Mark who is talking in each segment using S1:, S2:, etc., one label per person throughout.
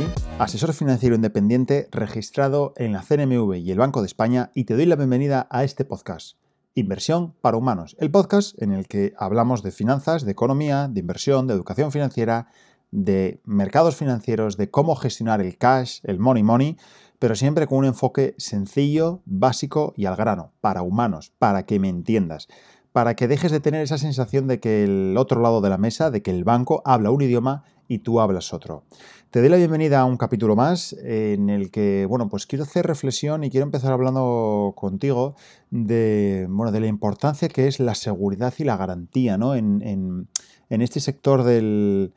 S1: asesor financiero independiente registrado en la CNMV y el Banco de España, y te doy la bienvenida a este podcast, Inversión para Humanos, el podcast en el que hablamos de finanzas, de economía, de inversión, de educación financiera, de mercados financieros, de cómo gestionar el cash, el money, pero siempre con un enfoque sencillo, básico y al grano, para humanos, para que me entiendas, para que dejes de tener esa sensación de que el otro lado de la mesa, de que el banco habla un idioma y tú hablas otro. Te doy la bienvenida a un capítulo más en el que, pues quiero hacer reflexión y quiero empezar hablando contigo de la importancia que es la seguridad y la garantía, ¿no? en este sector del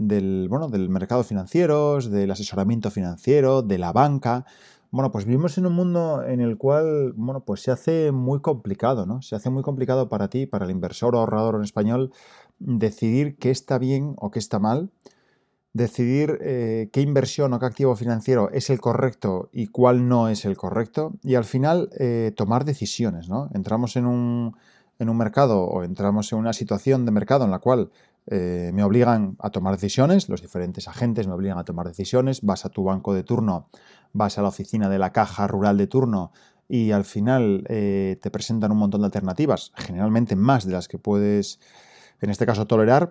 S1: mercado financiero, del asesoramiento financiero, de la banca. Pues vivimos en un mundo en el cual, pues se hace muy complicado, ¿no? Se hace muy complicado para ti, para el inversor o ahorrador en español, decidir qué está bien o qué está mal, decidir qué inversión o qué activo financiero es el correcto y cuál no es el correcto, y al final tomar decisiones, ¿no? Entramos en un mercado o entramos en una situación de mercado en la cual me obligan a tomar decisiones, los diferentes agentes me obligan a tomar decisiones, vas a tu banco de turno, vas a la oficina de la caja rural de turno y al final te presentan un montón de alternativas, generalmente más de las que puedes, en este caso, tolerar,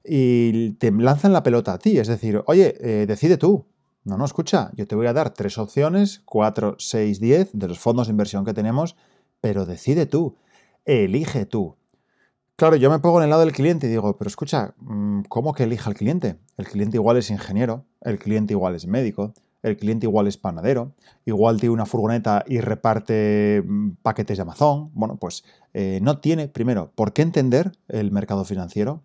S1: y te lanzan la pelota a ti, es decir, oye, decide tú. No, escucha, yo te voy a dar 3 opciones, 4, 6, 10 de los fondos de inversión que tenemos, pero decide tú, elige tú. Claro, yo me pongo en el lado del cliente y digo, pero escucha, ¿cómo que elija al cliente? El cliente igual es ingeniero, el cliente igual es médico, el cliente igual es panadero, igual tiene una furgoneta y reparte paquetes de Amazon. No tiene, primero, por qué entender el mercado financiero,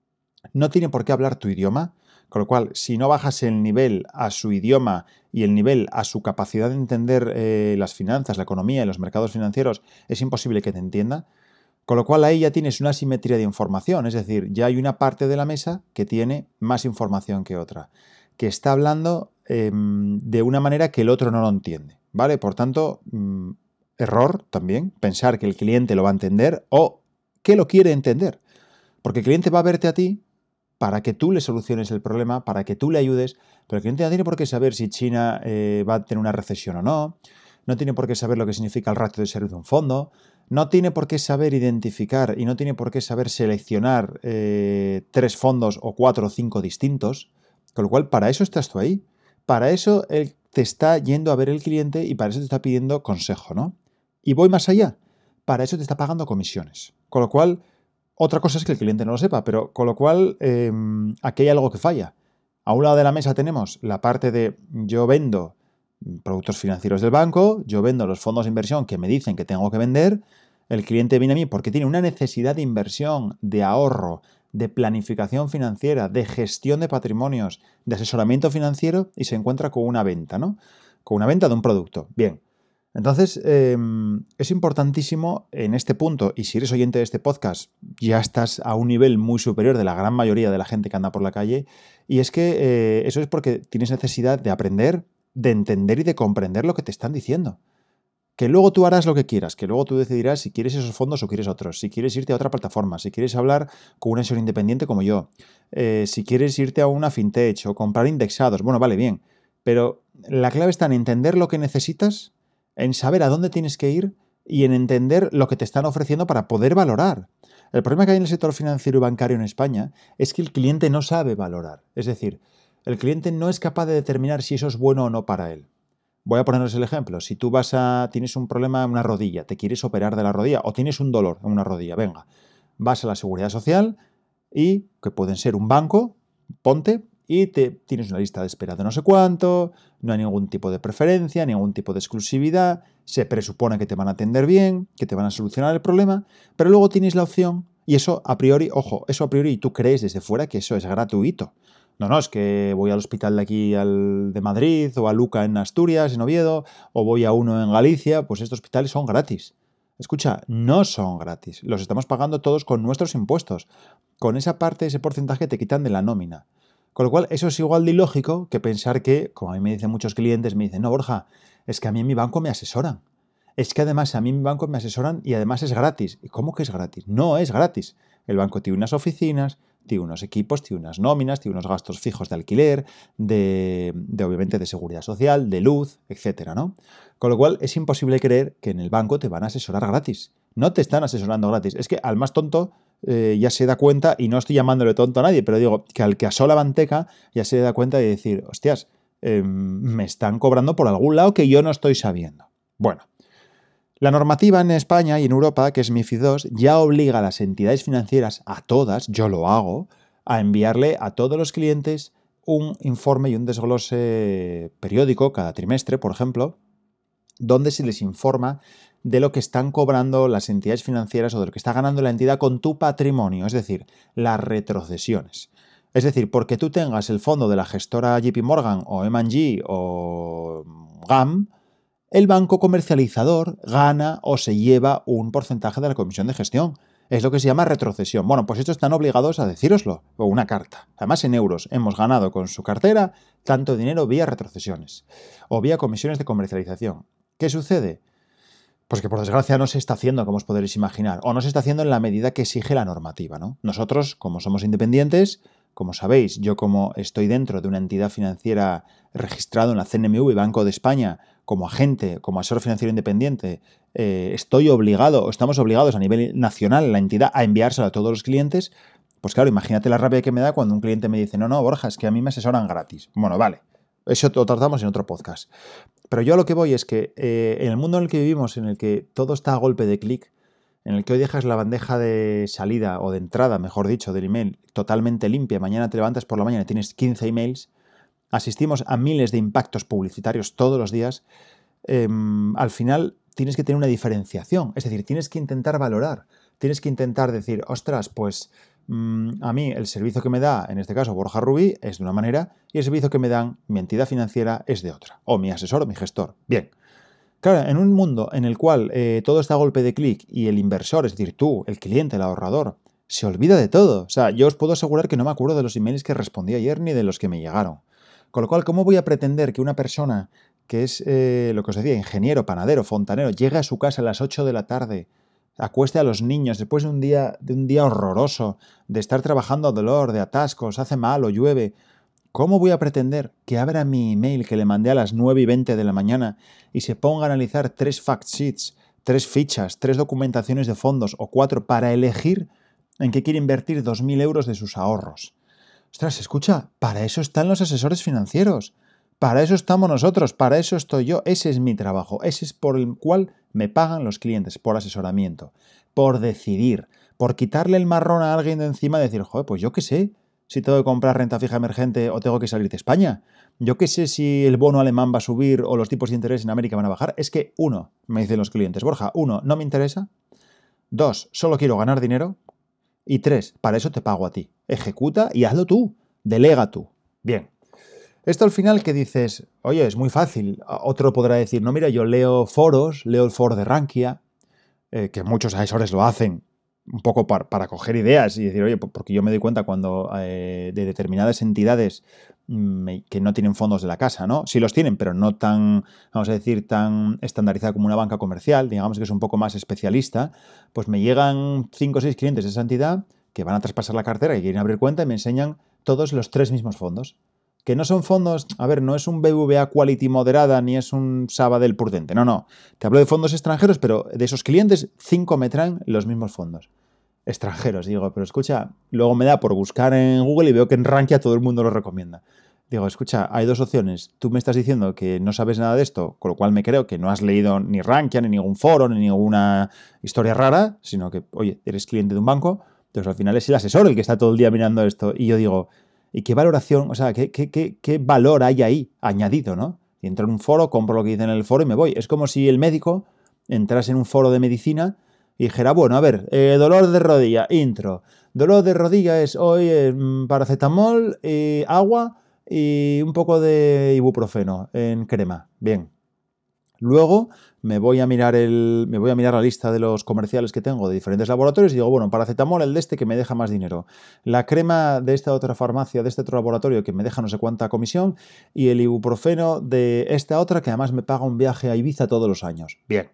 S1: no tiene por qué hablar tu idioma, con lo cual, si no bajas el nivel a su idioma y el nivel a su capacidad de entender las finanzas, la economía y los mercados financieros, es imposible que te entienda. Con lo cual ahí ya tienes una asimetría de información, es decir, ya hay una parte de la mesa que tiene más información que otra, que está hablando de una manera que el otro no lo entiende, ¿vale? Por tanto, error también, pensar que el cliente lo va a entender o que lo quiere entender, porque el cliente va a verte a ti para que tú le soluciones el problema, para que tú le ayudes, pero el cliente no tiene por qué saber si China va a tener una recesión o no, no tiene por qué saber lo que significa el ratio de ser de un fondo, no tiene por qué saber identificar y no tiene por qué saber seleccionar 3 fondos o 4 o 5 distintos, con lo cual para eso estás tú ahí, para eso él te está yendo a ver el cliente y para eso te está pidiendo consejo, ¿no? Y voy más allá, para eso te está pagando comisiones, con lo cual otra cosa es que el cliente no lo sepa, pero con lo cual aquí hay algo que falla. A un lado de la mesa tenemos la parte de yo vendo productos financieros del banco, yo vendo los fondos de inversión que me dicen que tengo que vender, el cliente viene a mí porque tiene una necesidad de inversión, de ahorro, de planificación financiera, de gestión de patrimonios, de asesoramiento financiero y se encuentra con una venta, ¿no? Con una venta de un producto. Bien. Entonces, es importantísimo en este punto, y si eres oyente de este podcast, ya estás a un nivel muy superior de la gran mayoría de la gente que anda por la calle, y es que eso es porque tienes necesidad de aprender, de entender y de comprender lo que te están diciendo. Que luego tú harás lo que quieras, que luego tú decidirás si quieres esos fondos o quieres otros, si quieres irte a otra plataforma, si quieres hablar con un asesor independiente como yo, si quieres irte a una fintech o comprar indexados, vale, bien, pero la clave está en entender lo que necesitas, en saber a dónde tienes que ir y en entender lo que te están ofreciendo para poder valorar. El problema que hay en el sector financiero y bancario en España es que el cliente no sabe valorar. Es decir, el cliente no es capaz de determinar si eso es bueno o no para él. Voy a poneros el ejemplo. Si tú tienes un problema en una rodilla, te quieres operar de la rodilla o tienes un dolor en una rodilla, venga, vas a la Seguridad Social y, que pueden ser un banco, ponte, y tienes una lista de espera de no sé cuánto, no hay ningún tipo de preferencia, ningún tipo de exclusividad, se presupone que te van a atender bien, que te van a solucionar el problema, pero luego tienes la opción, y eso a priori, y tú crees desde fuera que eso es gratuito. No, es que voy al hospital de aquí, al de Madrid, o a Luca en Asturias, en Oviedo, o voy a uno en Galicia, pues estos hospitales son gratis. Escucha, no son gratis, los estamos pagando todos con nuestros impuestos. Con esa parte, ese porcentaje te quitan de la nómina. Con lo cual, eso es igual de ilógico que pensar que, como a mí me dicen muchos clientes, me dicen, no, Borja, es que a mí en mi banco me asesoran. Es que además a mí en mi banco me asesoran y además es gratis. ¿Y cómo que es gratis? No es gratis. El banco tiene unas oficinas, tiene unos equipos, tiene unas nóminas, tiene unos gastos fijos de alquiler, obviamente de seguridad social, de luz, etcétera, ¿no? Con lo cual es imposible creer que en el banco te van a asesorar gratis. No te están asesorando gratis. Es que al más tonto ya se da cuenta, y no estoy llamándole tonto a nadie, pero digo que al que asó la manteca ya se da cuenta de decir, hostias, me están cobrando por algún lado que yo no estoy sabiendo. Bueno, la normativa en España y en Europa, que es MiFID II, ya obliga a las entidades financieras, a todas, yo lo hago, a enviarle a todos los clientes un informe y un desglose periódico, cada trimestre, por ejemplo, donde se les informa de lo que están cobrando las entidades financieras o de lo que está ganando la entidad con tu patrimonio, es decir, las retrocesiones. Es decir, porque tú tengas el fondo de la gestora JP Morgan o M&G o GAM, el banco comercializador gana o se lleva un porcentaje de la comisión de gestión. Es lo que se llama retrocesión. Bueno, pues estos están obligados a decíroslo, o una carta. Además, en euros hemos ganado con su cartera tanto dinero vía retrocesiones o vía comisiones de comercialización. ¿Qué sucede? Pues que por desgracia no se está haciendo, como os podréis imaginar, o no se está haciendo en la medida que exige la normativa, ¿no? Nosotros, como somos independientes, como sabéis, yo como estoy dentro de una entidad financiera registrado en la CNMV y Banco de España, como agente, como asesor financiero independiente, estoy obligado, o estamos obligados a nivel nacional, la entidad, a enviárselo a todos los clientes. Pues claro, imagínate la rabia que me da cuando un cliente me dice, no, Borja, es que a mí me asesoran gratis. Bueno, vale, eso lo tratamos en otro podcast. Pero yo a lo que voy es que en el mundo en el que vivimos, en el que todo está a golpe de clic, en el que hoy dejas la bandeja de salida o de entrada, mejor dicho, del email totalmente limpia, mañana te levantas por la mañana y tienes 15 emails, asistimos a miles de impactos publicitarios todos los días, al final tienes que tener una diferenciación, es decir, tienes que intentar valorar, tienes que intentar decir, ostras, pues a mí el servicio que me da, en este caso Borja Rubí, es de una manera y el servicio que me dan mi entidad financiera es de otra, o mi asesor o mi gestor. Bien. Claro, en un mundo en el cual todo está a golpe de clic y el inversor, es decir, tú, el cliente, el ahorrador, se olvida de todo. O sea, yo os puedo asegurar que no me acuerdo de los emails que respondí ayer ni de los que me llegaron. Con lo cual, ¿cómo voy a pretender que una persona que es, lo que os decía, ingeniero, panadero, fontanero, llegue a su casa a las 8 de la tarde, acueste a los niños después de un día horroroso, de estar trabajando a dolor, de atascos, hace mal o llueve? ¿Cómo voy a pretender que abra mi email que le mandé a las 9:20 de la mañana y se ponga a analizar 3 fact sheets, 3 fichas, 3 documentaciones de fondos o 4 para elegir en qué quiere invertir 2.000 euros de sus ahorros? Ostras, escucha, para eso están los asesores financieros. Para eso estamos nosotros, para eso estoy yo. Ese es mi trabajo, ese es por el cual me pagan los clientes, por asesoramiento, por decidir, por quitarle el marrón a alguien de encima y decir, joder, pues yo qué sé. Si tengo que comprar renta fija emergente o tengo que salir de España. Yo qué sé si el bono alemán va a subir o los tipos de interés en América van a bajar. Es que, uno, me dicen los clientes, Borja, uno, no me interesa. Dos, solo quiero ganar dinero. Y tres, para eso te pago a ti. Ejecuta y hazlo tú. Delega tú. Bien. Esto al final que dices, oye, es muy fácil. Otro podrá decir, no, mira, yo leo foros, leo el foro de Rankia, que muchos asesores lo hacen, un poco para coger ideas y decir, oye, porque yo me doy cuenta cuando de determinadas entidades que no tienen fondos de la casa, ¿no? Sí los tienen, pero no tan, vamos a decir, tan estandarizada como una banca comercial, digamos que es un poco más especialista, pues me llegan 5 o 6 clientes de esa entidad que van a traspasar la cartera y quieren abrir cuenta y me enseñan todos los 3 mismos fondos. Que no son fondos, a ver, no es un BBVA Quality moderada ni es un Sabadell prudente, no. Te hablo de fondos extranjeros, pero de esos clientes, 5 me traen los mismos fondos extranjeros. Digo, pero escucha, luego me da por buscar en Google y veo que en Rankia todo el mundo lo recomienda. Digo, escucha, hay 2 opciones. Tú me estás diciendo que no sabes nada de esto, con lo cual me creo que no has leído ni Rankia, ni ningún foro, ni ninguna historia rara, sino que, oye, eres cliente de un banco, entonces al final es el asesor el que está todo el día mirando esto. Y yo digo, ¿y qué valoración, o sea, qué valor hay ahí añadido, ¿no? Y entro en un foro, compro lo que dice en el foro y me voy. Es como si el médico entrase en un foro de medicina y dijera, bueno, a ver, dolor de rodilla, intro. Dolor de rodilla es hoy paracetamol, agua y un poco de ibuprofeno en crema. Bien. Luego me voy a mirar la lista de los comerciales que tengo de diferentes laboratorios y digo, bueno, paracetamol, el de este que me deja más dinero. La crema de esta otra farmacia, de este otro laboratorio que me deja no sé cuánta comisión. Y el ibuprofeno de esta otra que además me paga un viaje a Ibiza todos los años. Bien.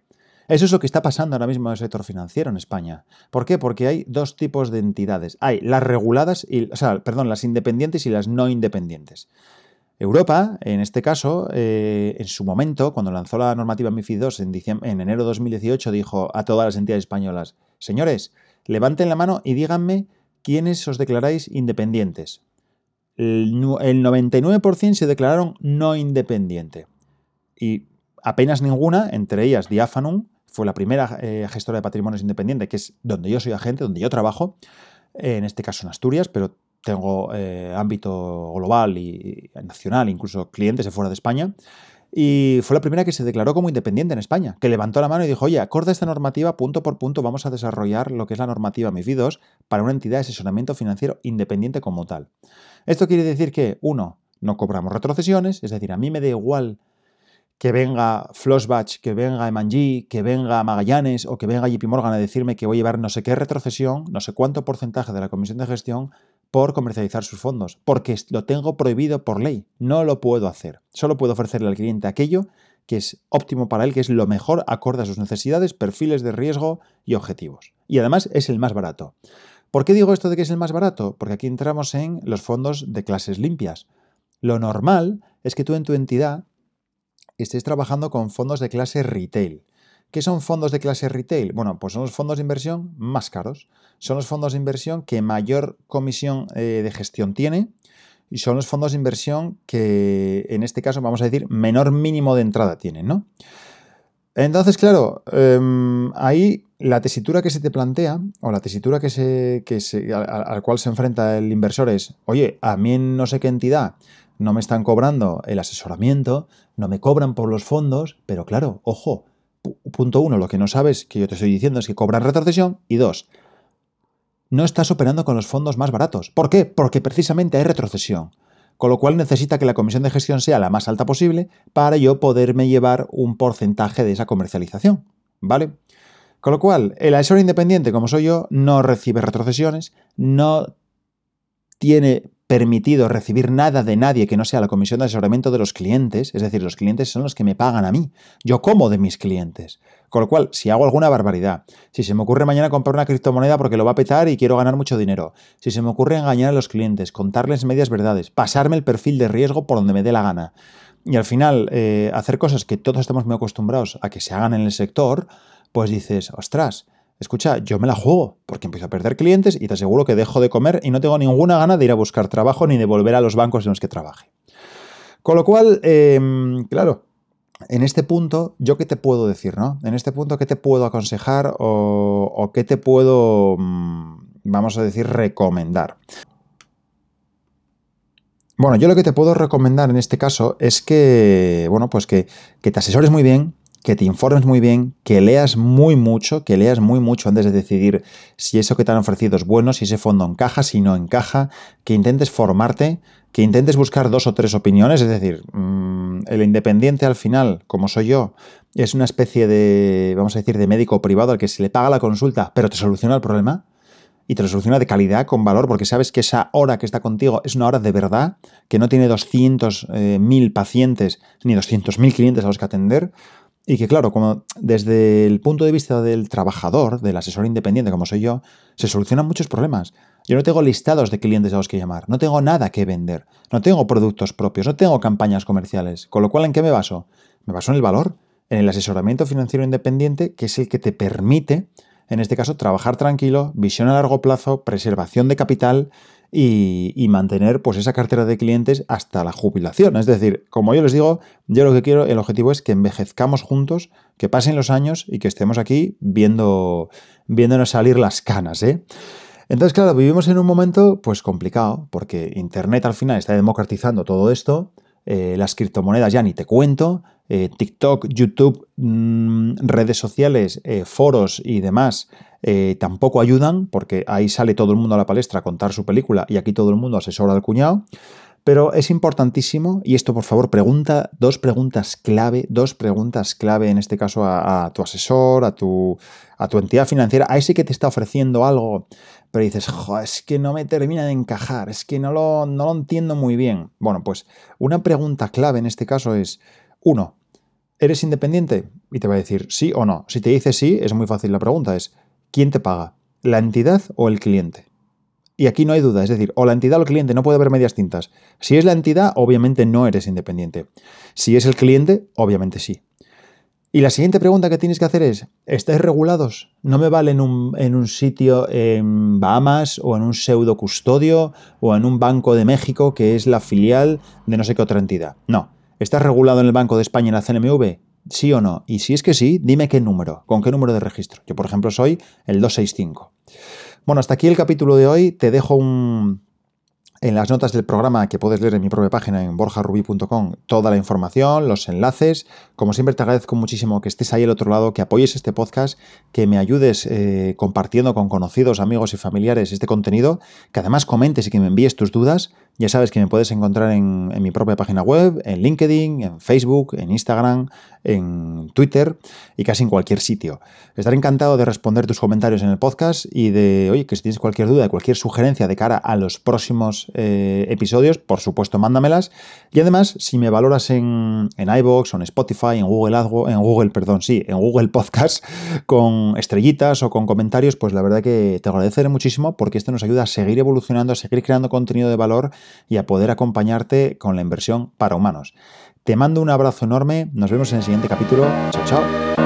S1: Eso es lo que está pasando ahora mismo en el sector financiero en España. ¿Por qué? Porque hay dos tipos de entidades. Hay las reguladas, las independientes y las no independientes. Europa, en este caso, en su momento, cuando lanzó la normativa MiFID II en enero de 2018, dijo a todas las entidades españolas: señores, levanten la mano y díganme quiénes os declaráis independientes. El 99% se declararon no independiente. Y apenas ninguna, entre ellas Diafanum, fue la primera gestora de patrimonios independiente, que es donde yo soy agente, donde yo trabajo, en este caso en Asturias, pero tengo ámbito global y nacional, incluso clientes de fuera de España. Y fue la primera que se declaró como independiente en España, que levantó la mano y dijo: oye, acorde a esta normativa, punto por punto, vamos a desarrollar lo que es la normativa MiFID II para una entidad de asesoramiento financiero independiente como tal. Esto quiere decir que, uno, no cobramos retrocesiones, es decir, a mí me da igual que venga Flossbach, que venga M&G, que venga Magallanes o que venga JP Morgan a decirme que voy a llevar no sé qué retrocesión, no sé cuánto porcentaje de la comisión de gestión por comercializar sus fondos, porque lo tengo prohibido por ley, no lo puedo hacer. Solo puedo ofrecerle al cliente aquello que es óptimo para él, que es lo mejor acorde a sus necesidades, perfiles de riesgo y objetivos. Y además es el más barato. ¿Por qué digo esto de que es el más barato? Porque aquí entramos en los fondos de clases limpias. Lo normal es que tú en tu entidad estés trabajando con fondos de clase retail. ¿Qué son fondos de clase retail? Bueno, pues son los fondos de inversión más caros. Son los fondos de inversión que mayor comisión de gestión tiene y son los fondos de inversión que, en este caso, vamos a decir, menor mínimo de entrada tienen, ¿no? Entonces, claro, ahí la tesitura que se te plantea o la tesitura al cual se enfrenta el inversor es: oye, a mí en no sé qué entidad no me están cobrando el asesoramiento, no me cobran por los fondos, pero claro, ojo, punto uno, lo que no sabes, que yo te estoy diciendo, es que cobran retrocesión, y dos, no estás operando con los fondos más baratos. ¿Por qué? Porque precisamente hay retrocesión. Con lo cual necesita que la comisión de gestión sea la más alta posible para yo poderme llevar un porcentaje de esa comercialización, ¿vale? Con lo cual, el asesor independiente, como soy yo, no recibe retrocesiones, no tiene permitido recibir nada de nadie que no sea la comisión de asesoramiento de los clientes, es decir, los clientes son los que me pagan a mí, yo como de mis clientes. Con lo cual, si hago alguna barbaridad, si se me ocurre mañana comprar una criptomoneda porque lo va a petar y quiero ganar mucho dinero, si se me ocurre engañar a los clientes, contarles medias verdades, pasarme el perfil de riesgo por donde me dé la gana, y al final hacer cosas que todos estamos muy acostumbrados a que se hagan en el sector, pues dices: ostras, escucha, yo me la juego, porque empiezo a perder clientes y te aseguro que dejo de comer y no tengo ninguna gana de ir a buscar trabajo ni de volver a los bancos en los que trabaje. Con lo cual, claro, en este punto, ¿yo qué te puedo decir, no? En este punto, ¿qué te puedo aconsejar o qué te puedo, vamos a decir, recomendar? Bueno, yo lo que te puedo recomendar en este caso es que, bueno, pues que te asesores muy bien, que te informes muy bien, que leas muy mucho antes de decidir si eso que te han ofrecido es bueno, si ese fondo encaja, si no encaja, que intentes formarte, que intentes buscar 2 o 3 opiniones, es decir, el independiente al final, como soy yo, es una especie de, vamos a decir, de médico privado al que se le paga la consulta, pero te soluciona el problema. Y te lo soluciona de calidad, con valor, porque sabes que esa hora que está contigo es una hora de verdad, que no tiene 200.000 pacientes ni 200.000 clientes a los que atender. Y que, claro, como desde el punto de vista del trabajador, del asesor independiente como soy yo, se solucionan muchos problemas. Yo no tengo listados de clientes a los que llamar, no tengo nada que vender, no tengo productos propios, no tengo campañas comerciales. Con lo cual, ¿en qué me baso? Me baso en el valor, en el asesoramiento financiero independiente, que es el que te permite, en este caso, trabajar tranquilo, visión a largo plazo, preservación de capital y mantener pues esa cartera de clientes hasta la jubilación. Es decir, como yo les digo, yo lo que quiero, el objetivo es que envejezcamos juntos, que pasen los años y que estemos aquí viéndonos salir las canas, ¿eh? Entonces, claro, vivimos en un momento pues complicado, porque Internet al final está democratizando todo esto, las criptomonedas ya ni te cuento, TikTok, YouTube, redes sociales, foros y demás tampoco ayudan, porque ahí sale todo el mundo a la palestra a contar su película y aquí todo el mundo asesora al cuñado. Pero es importantísimo, y esto por favor dos preguntas clave en este caso a tu asesor, a tu entidad financiera, a ese que te está ofreciendo algo, pero dices: es que no me termina de encajar, es que no lo entiendo muy bien. Bueno, pues una pregunta clave en este caso es: uno, ¿Eres independiente? Y te va a decir sí o no. Si te dice sí, es muy fácil la pregunta, es ¿quién te paga? ¿La entidad o el cliente? Y aquí no hay duda, es decir, o la entidad o el cliente, no puede haber medias tintas. Si es la entidad, obviamente no eres independiente. Si es el cliente, obviamente sí. Y la siguiente pregunta que tienes que hacer es, ¿estáis regulados? No me vale en un sitio en Bahamas o en un pseudo custodio o en un Banco de México que es la filial de no sé qué otra entidad. No. ¿Estás regulado en el Banco de España en la CNMV? ¿Sí o no? Y si es que sí, dime qué número, con qué número de registro. Yo, por ejemplo, soy el 265. Bueno, hasta aquí el capítulo de hoy. Te dejo en las notas del programa, que puedes leer en mi propia página en borjarubí.com, toda la información, los enlaces. Como siempre, te agradezco muchísimo que estés ahí al otro lado, que apoyes este podcast, que me ayudes compartiendo con conocidos, amigos y familiares este contenido, que además comentes y que me envíes tus dudas. Ya sabes que me puedes encontrar en mi propia página web, en LinkedIn, en Facebook, en Instagram, en Twitter y casi en cualquier sitio. Estaré encantado de responder tus comentarios en el podcast y de, oye, que si tienes cualquier duda, cualquier sugerencia de cara a los próximos episodios, por supuesto, mándamelas. Y además, si me valoras en iVoox o en Spotify, en Google Podcast, con estrellitas o con comentarios, pues la verdad que te agradeceré muchísimo porque esto nos ayuda a seguir evolucionando, a seguir creando contenido de valor y a poder acompañarte con la inversión para humanos. Te mando un abrazo enorme, nos vemos en el siguiente capítulo. Chao, chao.